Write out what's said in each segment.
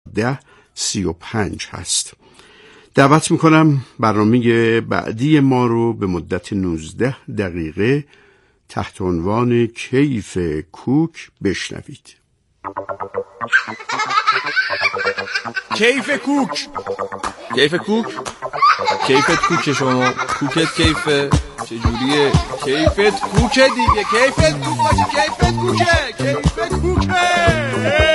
10:35 هست. دعوت میکنم برنامه بعدی ما رو به مدت 19 دقیقه تحت عنوان کیف کوک بشنوید. کیف کوک. کیف کوک؟ کیفت کوکه شما؟ کوکت کیفه؟ چجوریه؟ کیفت کوکه دیگه. کیفت کوک باشه. کیفت کوکه. کیفت کوکه.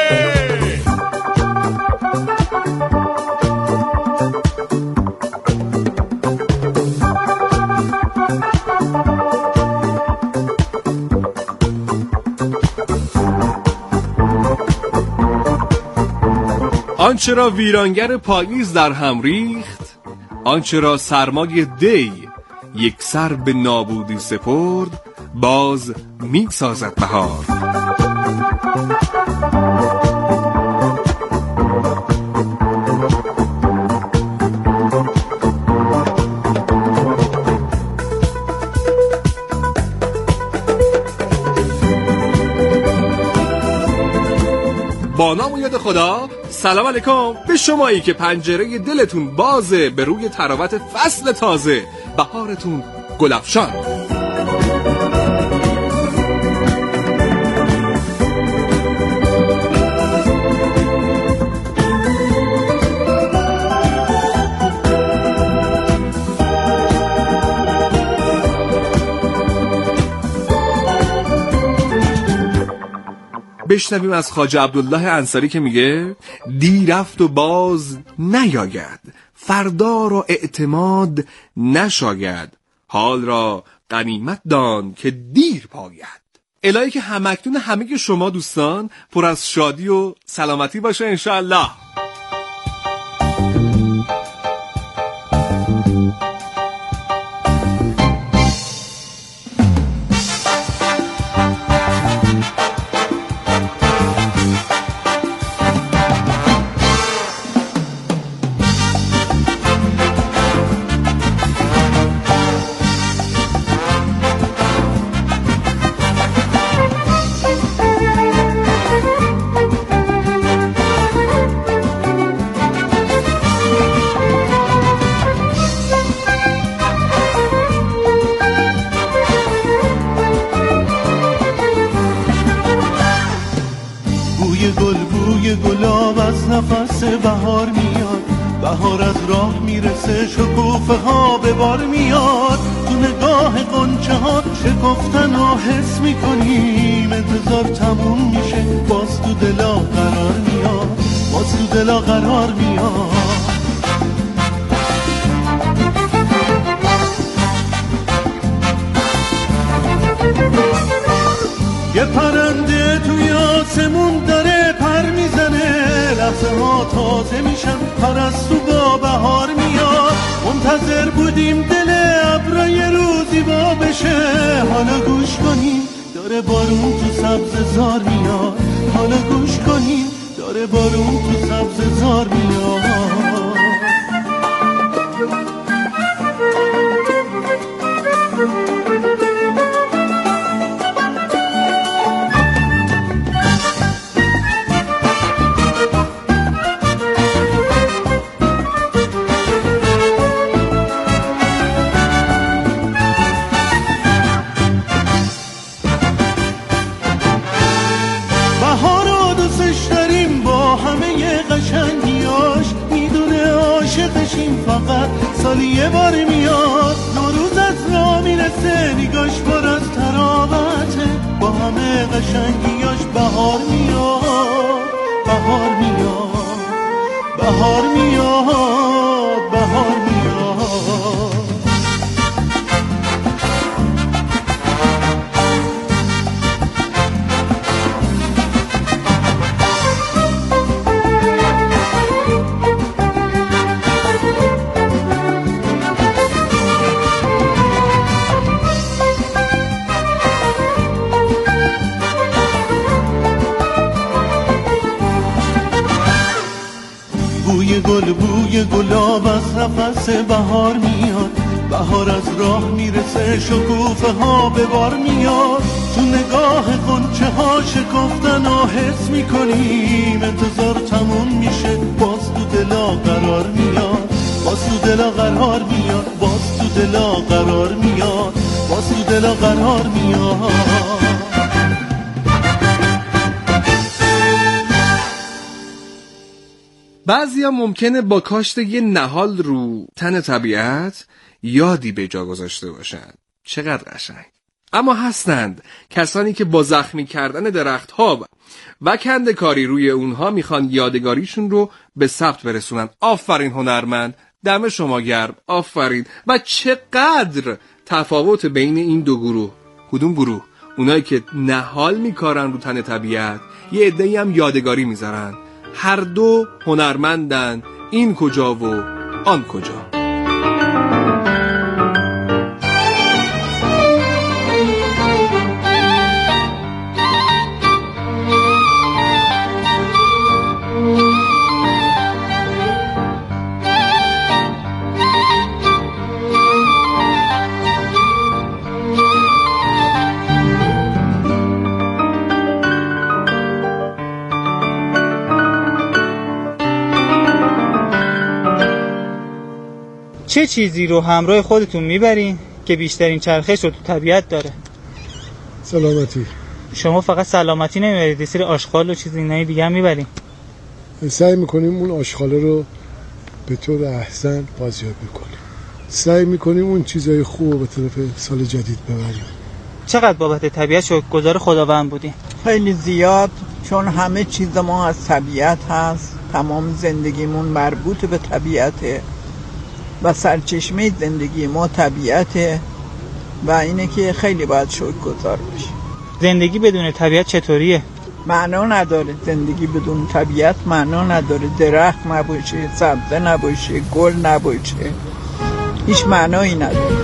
آنچه را ویرانگر پاییز در هم ریخت، آنچه را سرمای دی یک سر به نابودی سپرد، باز می سازد بهار. با نام و یاد خدا. سلام علیکم به شمایی که پنجره دلتون بازه به روی تراوت فصل تازه، بهارتون گلفشان. بشنویم از خواجه عبدالله انصاری که میگه دی رفت و باز نیاید، فردا را اعتماد نشاید، حال را غنیمت دان که دیر پاید. الهی که همکنون همه شما دوستان پر از شادی و سلامتی باشه انشاءالله. گلاب از نفس بهار میاد، بهار از راه میرسه، شکوفه ها به بار میاد، تو نگاه قنچه ها شکفتن و حس میکنیم، انتظار تموم میشه، باز تو دلا قرار میاد، باز تو دلا قرار میاد. یه پرنده توی آسمون داره پر میزنه، لحظه ها تازه میشن، پرستو با بهار میاد، منتظر بودیم دل ابرای روزی با بشه، حالا گوش کنیم داره بارون تو سبز زار میاد، حالا گوش کنیم داره بارون تو سبز زار میاد. فقط سالی یه بار میاد، نوروز از راه میرسه، نگاش پر از تراوته، با همه قشنگیاش بهار میاد، بهار میاد، بهار میاد، بهار میاد. بوی گلاب از نفس بهار میاد، بهار از راه میرسه، شکوفه ها به بار میاد، تو نگاه غنچه ها شکفتن و حس میکنیم، انتظار تموم میشه، بهار میاد، باز تو دلا قرار میاد، باز تو دلا قرار میاد. بعضیا ممکنه با کاشت یه نهال رو تن طبیعت یادی به جا گذاشته باشن. چقدر قشنگ. اما هستند کسانی که با زخمی کردن درخت‌ها و کنده‌کاری روی اونها میخوان یادگاریشون رو به ثبت برسونن. آفرین هنرمند، دم شما گرم، آفرین. و چقدر تفاوت بین این دو گروه. کدوم گروه؟ اونایی که نهال میکارن رو تن طبیعت، یه عده‌ای هم یادگاری میذارن. هر دو هنرمندن، این کجا و آن کجا. چه چیزی رو همراه خودتون میبرین که بیشترین چرخش رو تو طبیعت داره؟ سلامتی. شما فقط سلامتی نمیبرید، یه سری آشغال و چیز اینایی دیگه هم میبرین. سعی میکنیم اون آشغاله رو به طور احسن بازیابی کنیم. سعی میکنیم اون چیزای خوب به طرف سال جدید ببریم. چقدر بابت طبیعت شکرگزار خداوند بودین؟ خیلی زیاد، چون همه چیز ما از طبیعت هست. تمام زندگیمون مربوط به طبیعته و سرچشمه زندگی ما طبیعته و اینه که خیلی باید شکرگزار باشیم. زندگی بدون طبیعت چطوریه؟ معنا نداره. زندگی بدون طبیعت معنا نداره. درخت نباشه، سبزه نباشه، گل نباشه، هیچ معنایی نداره.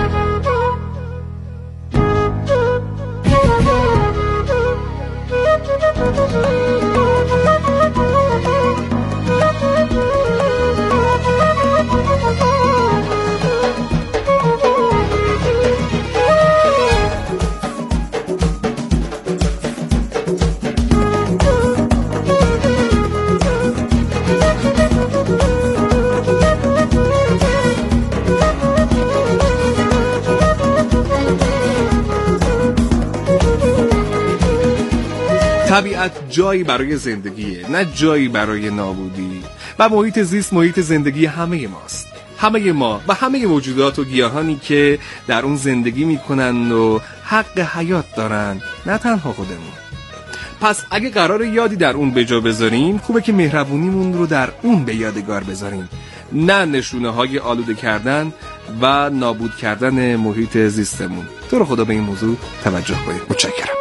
طبیعت جایی برای زندگیه، نه جایی برای نابودی. و محیط زیست محیط زندگی همه ماست. همه ما و همه موجودات و گیاهانی که در اون زندگی میکنن و حق حیات دارن، نه تنها خودمون. پس اگه قرار یادی در اون به جا بذاریم، خوبه که مهربونیمون رو در اون به یادگار بذاریم، نه نشونه های آلوده کردن و نابود کردن محیط زیستمون. تو رو خدا به این موضوع توجه کنید. متشکرم.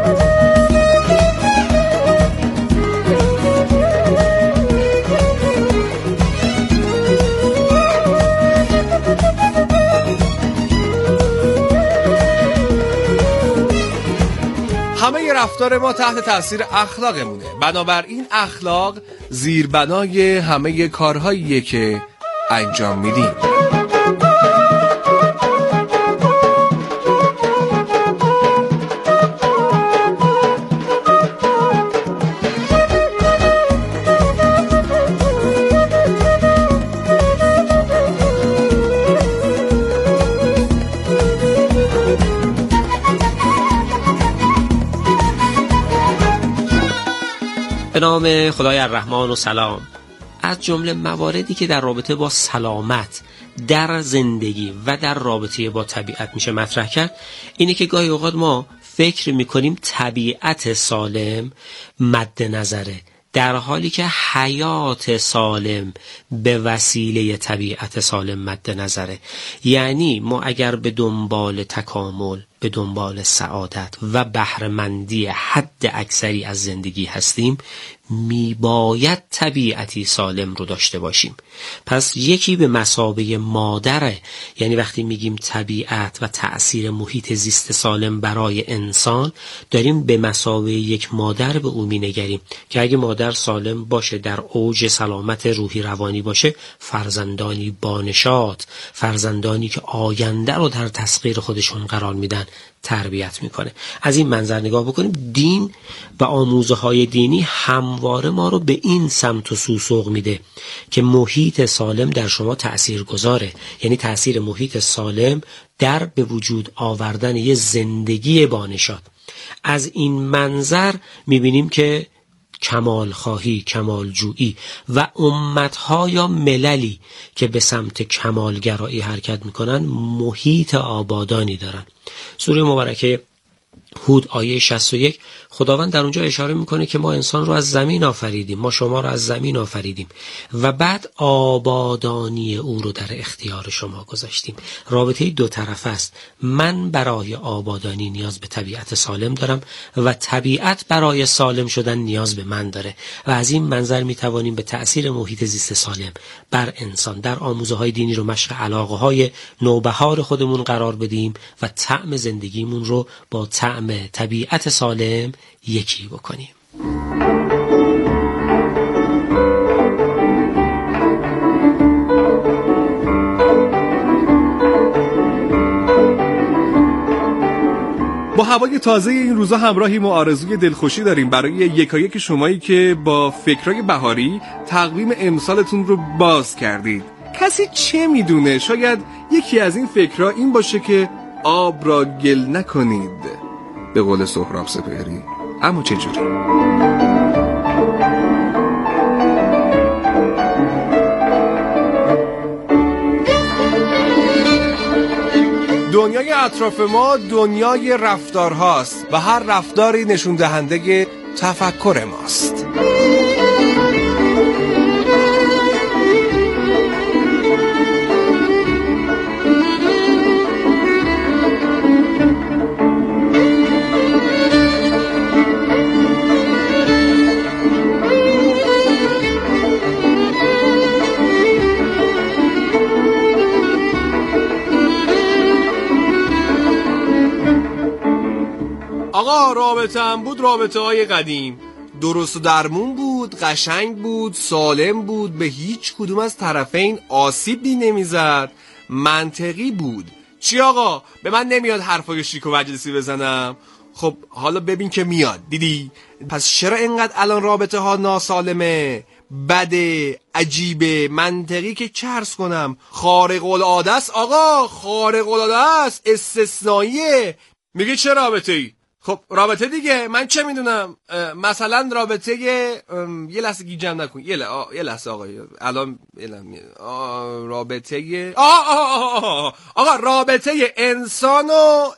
همه رفتار ما تحت تاثیر اخلاقمونه. بنابراین اخلاق زیربنای همه کارهاییه که انجام میدیم. به نام خدای الرحمن و سلام. از جمله مواردی که در رابطه با سلامت در زندگی و در رابطه با طبیعت میشه مطرح کرد اینه که گاهی اوقات ما فکر میکنیم طبیعت سالم مد نظره، در حالی که حیات سالم به وسیله طبیعت سالم مد نظره. یعنی ما اگر به دنبال تکامل، به دنبال سعادت و بهره‌مندی حد اکثری از زندگی هستیم، میباید طبیعتی سالم رو داشته باشیم. پس یکی به مثابه مادره. یعنی وقتی میگیم طبیعت و تأثیر محیط زیست سالم برای انسان، داریم به مثابه یک مادر به او مینگریم که اگه مادر سالم باشه، در اوج سلامت روحی روانی باشه، فرزندانی بانشات، فرزندانی که آینده رو در تسخیر خودشون قرار میدن تربیت میکنه. از این منظر نگاه بکنیم، دین و آموزه‌های دینی همواره ما رو به این سمت و سو سوق میده که محیط سالم در شما تأثیر گذاره، یعنی تأثیر محیط سالم در به وجود آوردن یه زندگی بانشاد. از این منظر میبینیم که کمال خواهی، کمال جویی و امتها یا مللی که به سمت کمالگرایی حرکت میکنن محیط آبادانی دارن. سوره مبارکه هود آیه 61 خداوند در اونجا اشاره میکنه که ما انسان رو از زمین آفریدیم، ما شما رو از زمین آفریدیم و بعد آبادانی او رو در اختیار شما گذاشتیم. رابطه دو طرف است. من برای آبادانی نیاز به طبیعت سالم دارم و طبیعت برای سالم شدن نیاز به من داره و از این منظر میتوانیم به تأثیر محیط زیست سالم بر انسان در آموزه‌های دینی رو مشق علاقه‌های نوبهار خودمون قرار بدیم و طعم زندگیمون رو با طعم طبیعت سالم یکی بکنیم. با هوای تازه این روزا همراهیم و آرزوی دلخوشی داریم برای یکایک شمایی که با فکرای بهاری تقویم امسالتون رو باز کردید. کسی چه میدونه، شاید یکی از این فکرها این باشه که آب را گل نکنید، به قول سهراب سپهری. اما چه جوری؟ دنیای اطراف ما دنیای رفتار هاست و هر رفتاری نشون دهنده تفکر ماست. آقا رابطه‌ام بود، رابطه های قدیم، درست و درمون بود، قشنگ بود، سالم بود، به هیچ کدوم از طرفین آسیبی نمیزد، منطقی بود. چی آقا؟ به من نمیاد حرفای شیک و مجلسی بزنم؟ خب حالا ببین که میاد. دیدی؟ پس چرا اینقدر الان رابطه ها ناسالمه، بده، عجیبه، منطقی که چه عرض کنم، خارق العاده است آقا، خارق العاده است، استثنائیه. میگه چه رابطه ای؟ خب رابطه دیگه، من چه میدونم، مثلا رابطه یه لحظه گیجم نکن، یه لحظه آقا، الان رابطه آقا رابطه انسان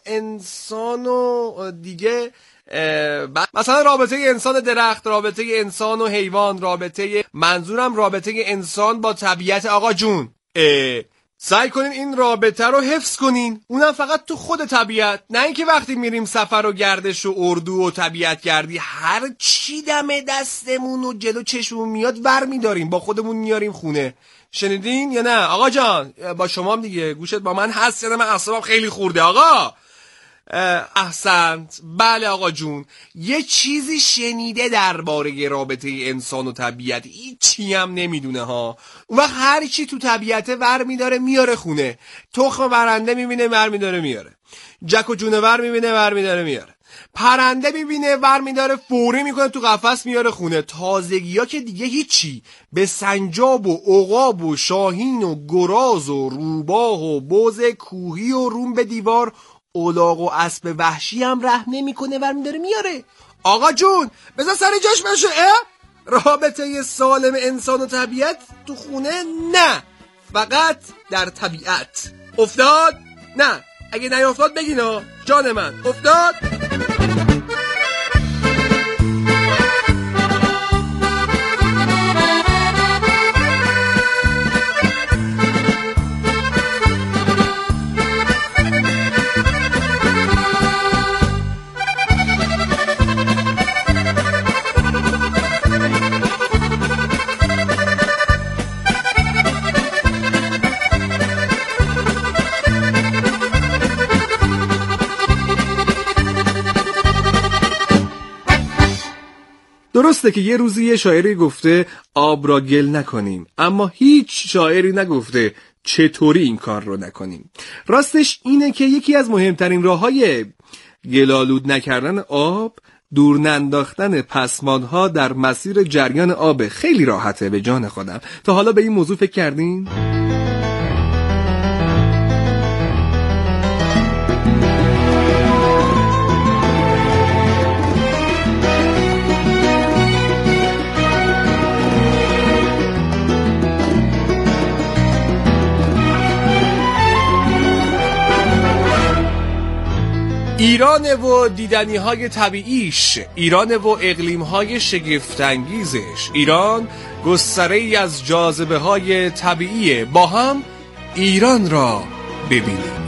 و دیگه، مثلا رابطه انسان درخت، رابطه انسان و حیوان، رابطه، منظورم رابطه انسان با طبیعت آقا جون. سعی کنین این رابطه رو حفظ کنین، اونم فقط تو خود طبیعت، نه اینکه وقتی میریم سفر و گردش و اردو و طبیعت گردی هر چی دم دستمون و جلو چشممون میاد ور میداریم با خودمون میاریم خونه. شنیدین یا نه آقا جان؟ با شما هم دیگه، گوشت با من هست یا نه؟ من اعصابم خیلی خورده آقا. احسنت. بله آقا جون، یه چیزی شنیده درباره رابطه انسان و طبیعت، هیچی هم نمیدونه ها. اون وقت هر چی تو طبیعته ور میداره میاره خونه، تخم برنده میبینه ور میداره میاره، جک و جونور میبینه ور میداره میاره، پرنده میبینه ور میداره فوری میکنه تو قفس میاره خونه. تازگی ها که دیگه هیچی، به سنجاب و عقاب و شاهین و گراز و روباه و بز کوهی و روم به دیوار، الاغ و اسب وحشی هم رحم نمیکنه ور میداره میاره. آقا جون بذار سر جاش بشه. رابطه سالم انسان و طبیعت تو خونه نه، فقط در طبیعت. افتاد؟ نه، اگه نیافتاد بگینا جان من. افتاد؟ درسته که یه روزی یه شاعری گفته آب را گل نکنیم، اما هیچ شاعری نگفته چطوری این کار رو نکنیم؟ راستش اینه که یکی از مهمترین راه‌های گل‌آلود نکردن آب دور ننداختن پسماندها در مسیر جریان آب. خیلی راحته به جان خودم. تا حالا به این موضوع فکر کردین؟ ایران و دیدنی‌های طبیعیش، ایران و اقلیم‌های شگفت‌انگیزش، ایران گستره‌ای از جاذبه‌های طبیعیه. با هم ایران را ببینیم.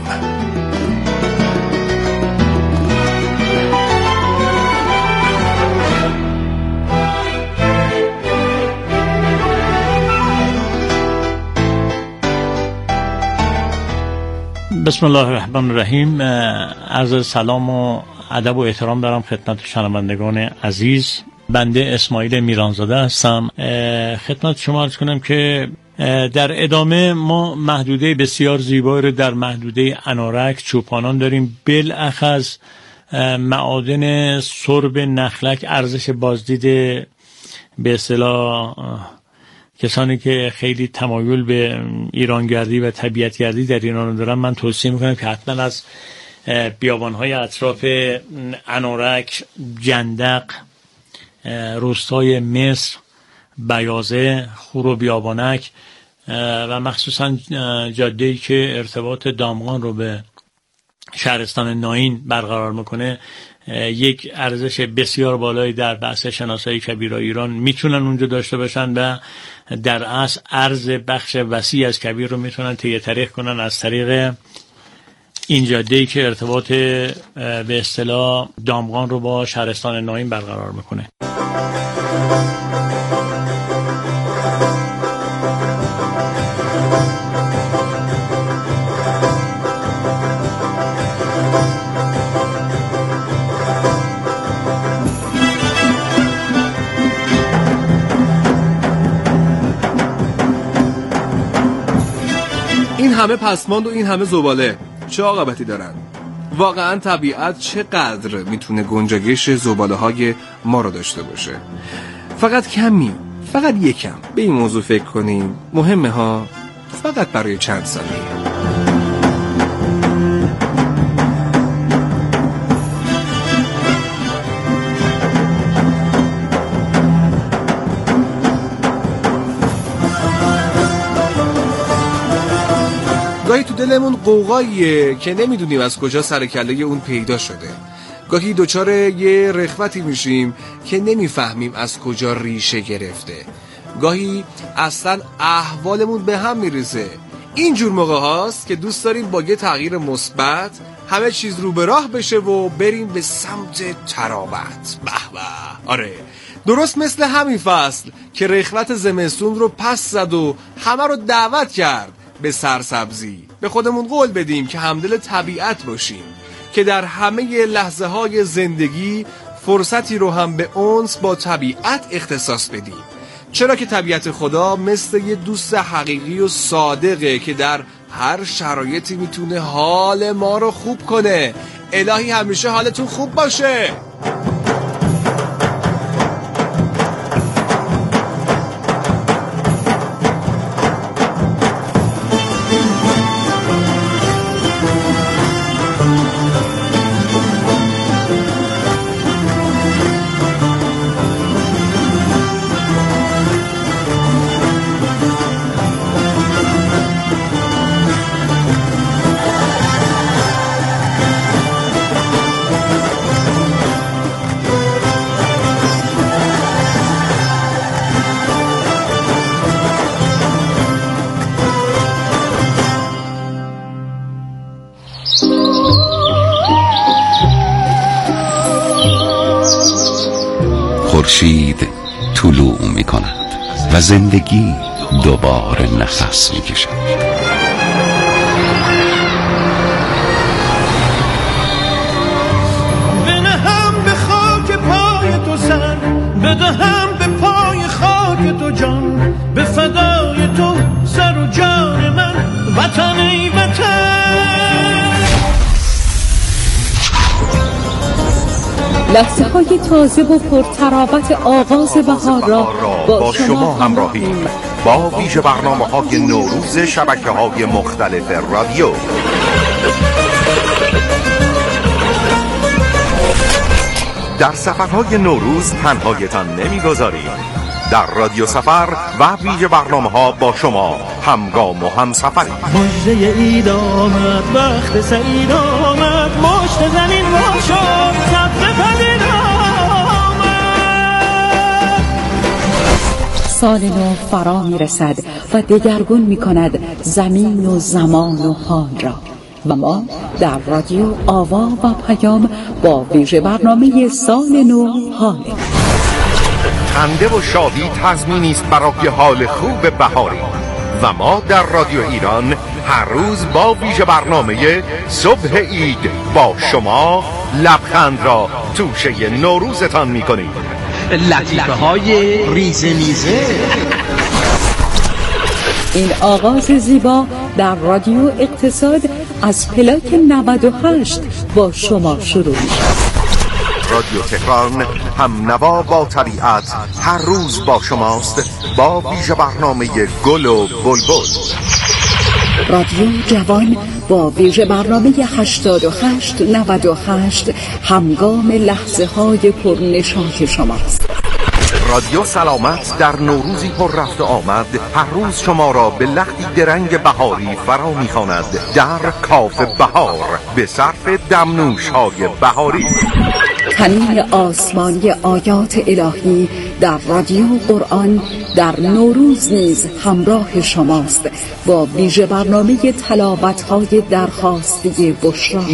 بسم الله الرحمن الرحیم. عرض سلام و ادب و احترام دارم خدمت شنوندگان عزیز. بنده اسماعیل میرانزاده هستم. خدمت شما عرض کنم که در ادامه ما محدوده بسیار زیبایی رو در محدوده انارک چوپانان داریم. بالاخص معادن سرب نخلک ارزش بازدید به اصطلاح کسانی که خیلی تمایل به ایرانگردی و طبیعتگردی در ایران دارن، من توصیه میکنم که حتما از بیابانهای اطراف انارک، جندق، روستای مصر، بیازه، خور و بیابانک و مخصوصا جاده‌ای که ارتباط دامغان رو به شهرستان ناین برقرار میکنه یک ارزش بسیار بالایی در بحث شناسایی کبیرای ایران میتونن اونجا داشته باشن و در اصل ارز بخش وسیع از کبیر رو میتونن طی طریق کنن از طریق این جاده‌ای که ارتباط به اصطلاح دامغان رو با شهرستان ناین برقرار میکنه. این همه پسماند و این همه زباله چه عاقبتی دارن؟ واقعا طبیعت چقدر میتونه گنجایش زباله های ما رو داشته باشه؟ فقط کمی، فقط یکم به این موضوع فکر کنیم. مهمه ها، فقط برای چند ثانیه. گاهی تو دلمون قوقاییه که نمیدونیم از کجا سر کله اون پیدا شده. گاهی دوچار یه رخوتی میشیم که نمیفهمیم از کجا ریشه گرفته. گاهی اصلا احوالمون به هم میریزه. اینجور موقع هاست که دوست داریم با یه تغییر مثبت همه چیز رو به راه بشه و بریم به سمت تراوت. به به. آره، درست مثل همین فصل که رخوت زمستون رو پس زد و همه رو دعوت کرد به سرسبزی. به خودمون قول بدیم که همدل طبیعت باشیم، که در همه لحظه های زندگی فرصتی رو هم به انس با طبیعت اختصاص بدیم. چرا که طبیعت خدا مثل یه دوست حقیقی و صادقه که در هر شرایطی میتونه حال ما رو خوب کنه. الهی همیشه حالتون خوب باشه. خورشید طلوع می کند و زندگی دوباره نفس می کشد. بنهم به خاک پای تو سر، بدهم به پای خاک تو جان، به فدای تو سر و جان من وطن ای وطن. لحظه های تازه و پرتراوت آغاز بهار را با شما همراهیم با ویژه برنامه های نوروز شبکه های مختلف رادیو. در سفرهای نوروز تنهایتان نمیگذاریم. در رادیو سفر و ویژه برنامه ها با شما همگام و همسفریم. مژده عید آمد، وقت سعید آمد، مشت زمین وا شد، سبزه پدید آمد. سال نو فرا می رسد و دگرگون می کند زمین و زمان و حال را و ما در رادیو آوا و پیام با ویژه برنامه سال نو حاله. خنده و شادی تضمینی است برای حال خوب بهاری و ما در رادیو ایران هر روز با ویژه برنامه صبح عید با شما لبخند را توشه نوروزتان می‌کنیم. لطیفه های ریزه میزه. این آغاز زیبا در رادیو اقتصاد از پلاک 98 با شما شروع می‌شود. رادیو تهران هم نوا با طبیعت هر روز با شماست با ویژه برنامه گل و بلبل. رادیو جوان با ویژه برنامه 88-98 همگام لحظه های پرنشاط شماست. رادیو سلامت در نوروزی پر رفت و آمد هر روز شما را به لختی درنگ بهاری فرا می‌خواند در کاف بهار به صرف دمنوش های بهاری. تنین آسمانی آیات الهی در رادیو قرآن در نوروز نیز همراه شماست با ویژه برنامه تلاوت‌های درخواسته بشرا.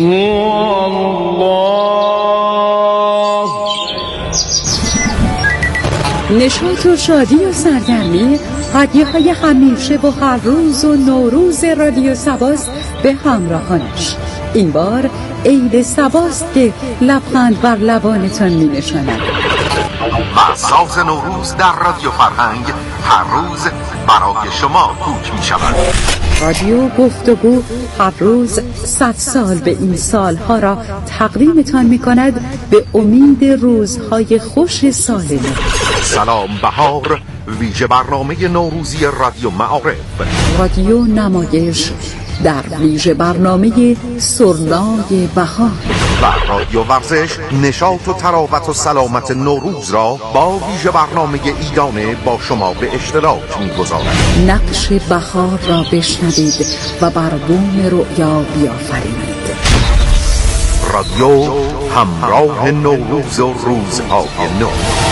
نشاط و شادی و سرگرمی هدیه‌های همیشه و هر روز و نوروز رادیو سباست به همراهانش. این بار عید سباست که لبخند بر لبانتان می نشاند. و ساز نوروز در رادیو فرهنگ هر روز برای شما کوک می شود. رادیو گفتگو هر روز 100 سال به این سالها را تقدیمتان می کند به امید روزهای خوش سال نو. سلام بهار ویژه برنامه نوروزی رادیو معارف. رادیو نمایش در ویژه برنامه سرنای بهار و رادیو ورزش نشاط و تراوت و سلامت نوروز را با ویژه برنامه ایدانه با شما به اشتراک می‌گذارد. نقش بهار را بشنوید و بر بوم رؤیا بیافرینید. رادیو همراه نوروز و روزهای نو.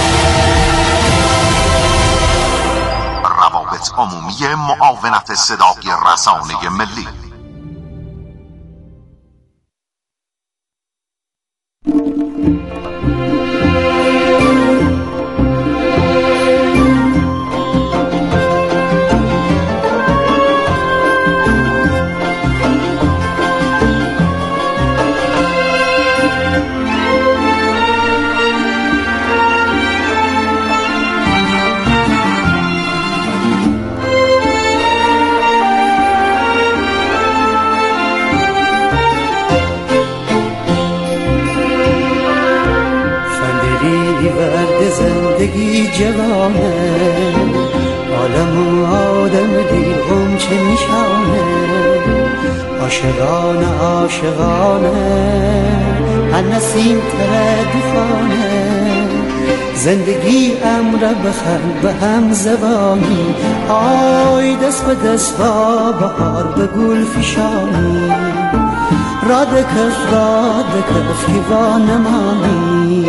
روابط عمومی معاونت صدای رسانه ملی. زندگی جوانه عالم و آدم دیرم چه میشانه عاشقانه عاشقانه هر نسیم تردفانه زندگی امر بخند به هم زبانی آی دست به دست با بهار به گل فشانی راد کف کیوان مانی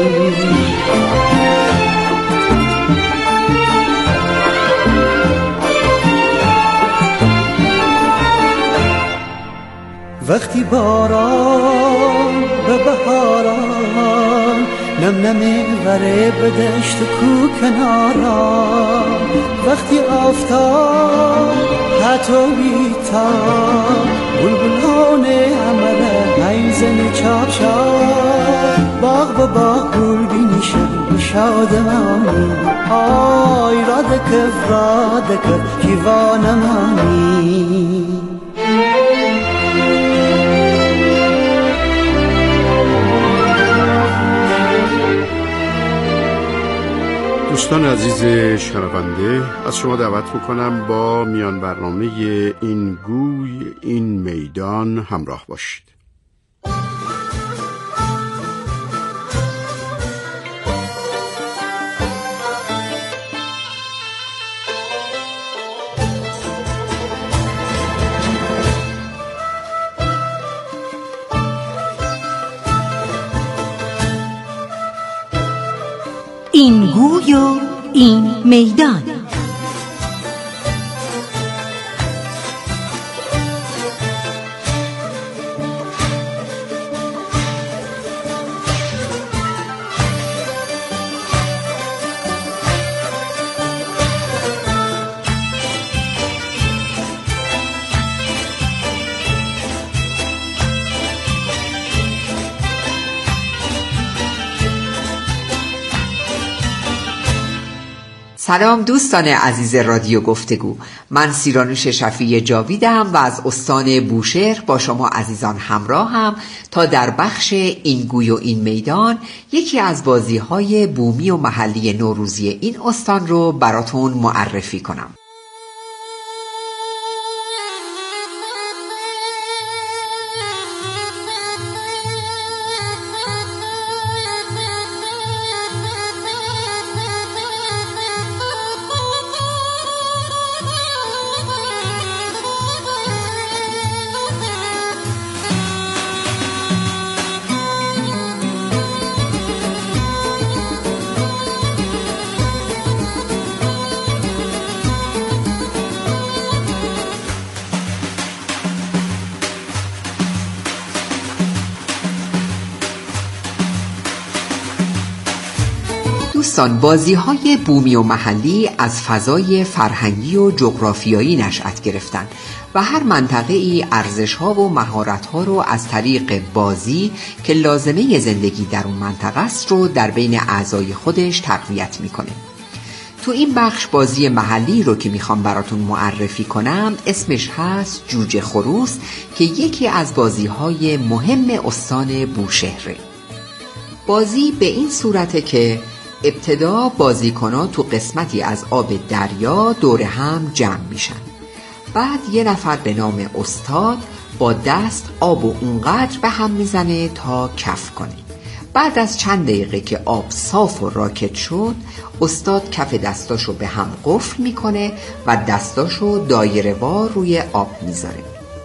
وقتی باران به بهاران نم نمیبره به دشت کو کناران وقتی آفتاب حتوی تا بلبلانه عمله حیزن چاپ چاپ باغ به باغ گل بینیشن شادمانی آی راد کف کیوانمانی دوستان عزیز شنونده، از شما دعوت میکنم با میان برنامه این گوی این میدان همراه باشید. این گوی و این میدان. سلام دوستان عزیز رادیو گفتگو، من سیرانوش شفیع جاویدم و از استان بوشهر با شما عزیزان همراهم تا در بخش این گوی و این میدان یکی از بازی‌های بومی و محلی نوروزی این استان رو براتون معرفی کنم. دوستان، بازی‌های بومی و محلی از فضای فرهنگی و جغرافیایی نشأت گرفتند و هر منطقه‌ای ارزش‌ها و مهارت‌ها رو از طریق بازی که لازمه زندگی در اون منطقه است رو در بین اعضای خودش تقویت می‌کنه. تو این بخش بازی محلی رو که میخوام براتون معرفی کنم اسمش هست جوجه خروس که یکی از بازی‌های مهم استان بوشهره. بازی به این صورته که ابتدا بازیکن‌ها تو قسمتی از آب دریا دور هم جمع میشن. بعد یه نفر به نام استاد با دست آب و اونقدر به هم میزنه تا کف کنه. بعد از چند دقیقه که آب صاف و راکد شد، استاد کف دستاشو به هم قفل میکنه و دستاشو دایره‌وار روی آب میذاره.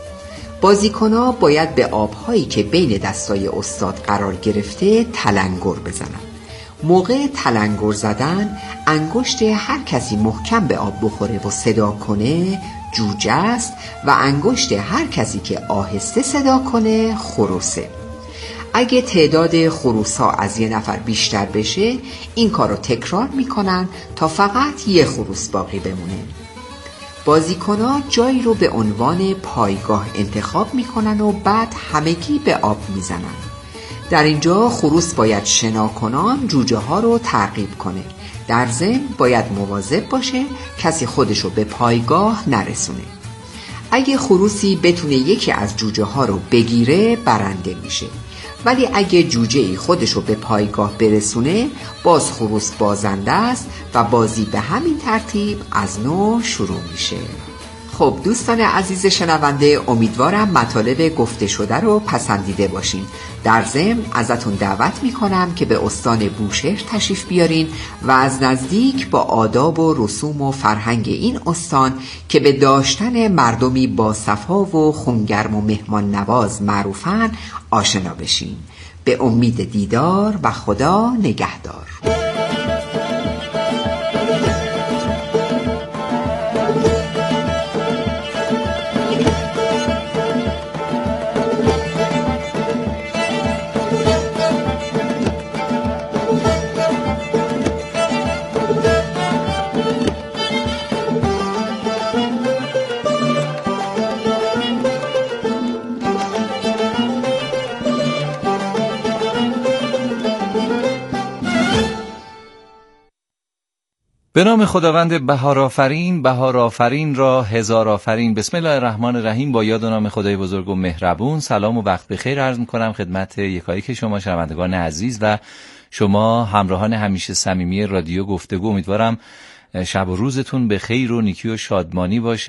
بازیکن‌ها باید به آب‌هایی که بین دستای استاد قرار گرفته تلنگر بزنن. موقع تلنگر زدن انگشت هر کسی محکم به آب بخوره و صدا کنه جوجه است و انگشت هر کسی که آهسته صدا کنه خروسه. اگه تعداد خروس‌ها از یه نفر بیشتر بشه این کارو تکرار میکنن تا فقط یه خروس باقی بمونه. بازیکن‌ها جایی رو به عنوان پایگاه انتخاب میکنن و بعد همگی به آب میزنن. در اینجا خروس باید شناکنان جوجه ها رو تعقیب کنه. در ضمن باید مواظب باشه کسی خودشو به پایگاه نرسونه. اگه خروسی بتونه یکی از جوجه ها رو بگیره برنده میشه، ولی اگه جوجه‌ای خودشو به پایگاه برسونه باز خروس بازنده است و بازی به همین ترتیب از نو شروع میشه. خب دوستان عزیز شنونده، امیدوارم مطالب گفته شده رو پسندیده باشین. در ضمن ازتون دعوت میکنم که به استان بوشهر تشریف بیارین و از نزدیک با آداب و رسوم و فرهنگ این استان که به داشتن مردمی با صفا و خونگرم و مهمان نواز معروفن آشنا بشین. به امید دیدار و خدا نگهدار. به نام خداوند بهار آفرین، بهار آفرین را هزار آفرین. بسم الله الرحمن الرحیم. با یاد و نام خدای بزرگ و مهربون. سلام و وقت بخیر عرض می‌کنم خدمت یکایک شما شنوندگان عزیز و شما همراهان همیشه صمیمی رادیو گفتگو، امیدوارم شب و روزتون به خیر و نیکی و شادمانی باشه.